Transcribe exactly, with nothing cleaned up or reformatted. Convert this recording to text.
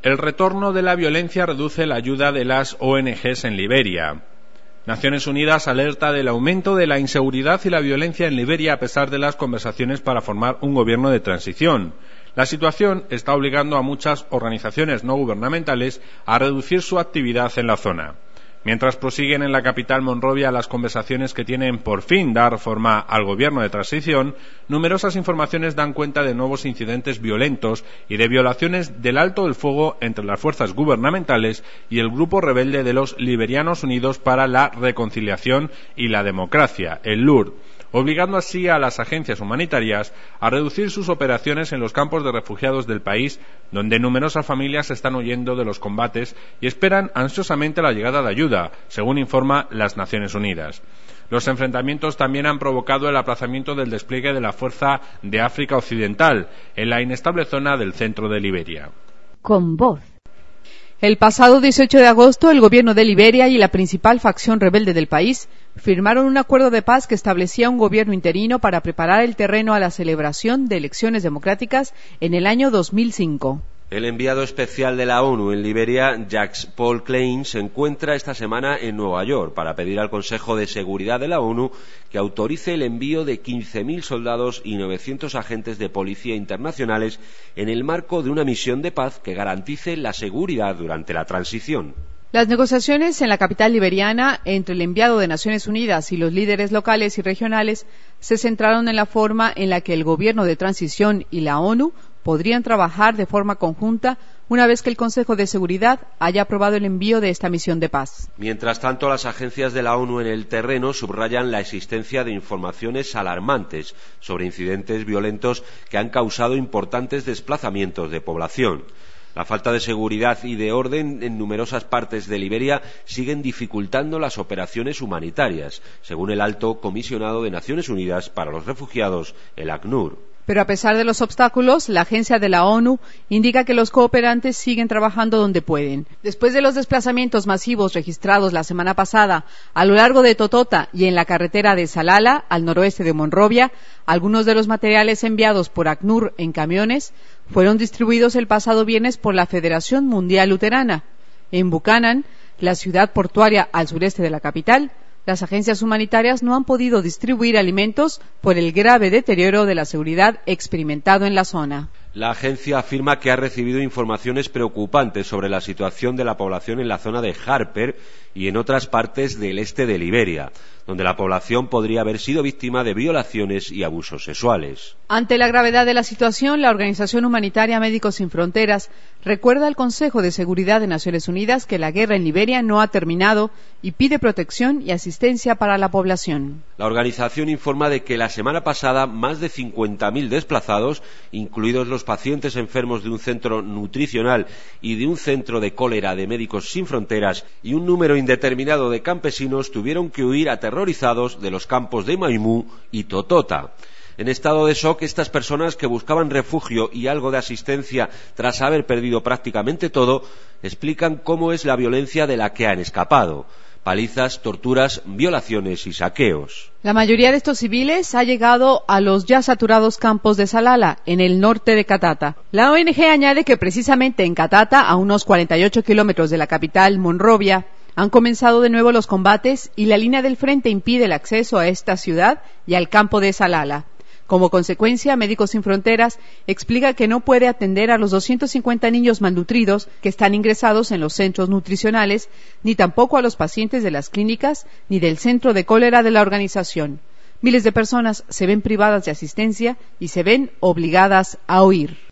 El retorno de la violencia reduce la ayuda de las O N Ges en Liberia. Naciones Unidas alerta del aumento de la inseguridad y la violencia en Liberia a pesar de las conversaciones para formar un gobierno de transición. La situación está obligando a muchas organizaciones no gubernamentales a reducir su actividad en la zona. Mientras prosiguen en la capital Monrovia las conversaciones que tienen por fin dar forma al gobierno de transición, numerosas informaciones dan cuenta de nuevos incidentes violentos y de violaciones del alto el fuego entre las fuerzas gubernamentales y el grupo rebelde de los Liberianos Unidos para la Reconciliación y la Democracia, el L U R, obligando así a las agencias humanitarias a reducir sus operaciones en los campos de refugiados del país, donde numerosas familias están huyendo de los combates y esperan ansiosamente la llegada de ayuda, según informa las Naciones Unidas. Los enfrentamientos también han provocado el aplazamiento del despliegue de la Fuerza de África Occidental en la inestable zona del centro de Liberia. Con voz. El pasado dieciocho de agosto, el gobierno de Liberia y la principal facción rebelde del país firmaron un acuerdo de paz que establecía un gobierno interino para preparar el terreno a la celebración de elecciones democráticas en el año dos mil cinco. El enviado especial de la ONU en Liberia, Jacques Paul Klein, se encuentra esta semana en Nueva York para pedir al Consejo de Seguridad de la ONU que autorice el envío de quince mil soldados y novecientos agentes de policía internacionales en el marco de una misión de paz que garantice la seguridad durante la transición. Las negociaciones en la capital liberiana entre el enviado de Naciones Unidas y los líderes locales y regionales se centraron en la forma en la que el gobierno de transición y la ONU podrían trabajar de forma conjunta una vez que el Consejo de Seguridad haya aprobado el envío de esta misión de paz. Mientras tanto, las agencias de la ONU en el terreno subrayan la existencia de informaciones alarmantes sobre incidentes violentos que han causado importantes desplazamientos de población. La falta de seguridad y de orden en numerosas partes de Liberia siguen dificultando las operaciones humanitarias, según el Alto Comisionado de Naciones Unidas para los Refugiados, el ACNUR. Pero a pesar de los obstáculos, la agencia de la ONU indica que los cooperantes siguen trabajando donde pueden. Después de los desplazamientos masivos registrados la semana pasada a lo largo de Totota y en la carretera de Salala, al noroeste de Monrovia, algunos de los materiales enviados por ACNUR en camiones fueron distribuidos el pasado viernes por la Federación Mundial Luterana. En Buchanan, la ciudad portuaria al sureste de la capital, las agencias humanitarias no han podido distribuir alimentos por el grave deterioro de la seguridad experimentado en la zona. La agencia afirma que ha recibido informaciones preocupantes sobre la situación de la población en la zona de Harper y en otras partes del este de Liberia, donde la población podría haber sido víctima de violaciones y abusos sexuales. Ante la gravedad de la situación, la organización humanitaria Médicos Sin Fronteras recuerda al Consejo de Seguridad de Naciones Unidas que la guerra en Liberia no ha terminado y pide protección y asistencia para la población. La organización informa de que la semana pasada más de cincuenta mil desplazados, incluidos los pacientes enfermos de un centro nutricional y de un centro de cólera de Médicos Sin Fronteras y un número indeterminado de campesinos tuvieron que huir aterrorizados de los campos de Maimú y Totota. En estado de shock, estas personas que buscaban refugio y algo de asistencia tras haber perdido prácticamente todo, explican cómo es la violencia de la que han escapado. Palizas, torturas, violaciones y saqueos. La mayoría de estos civiles ha llegado a los ya saturados campos de Salala, en el norte de Katata. La O N G añade que precisamente en Katata, a unos cuarenta y ocho kilómetros de la capital, Monrovia, han comenzado de nuevo los combates y la línea del frente impide el acceso a esta ciudad y al campo de Salala. Como consecuencia, Médicos Sin Fronteras explica que no puede atender a los doscientos cincuenta niños malnutridos que están ingresados en los centros nutricionales, ni tampoco a los pacientes de las clínicas, ni del centro de cólera de la organización. Miles de personas se ven privadas de asistencia y se ven obligadas a huir.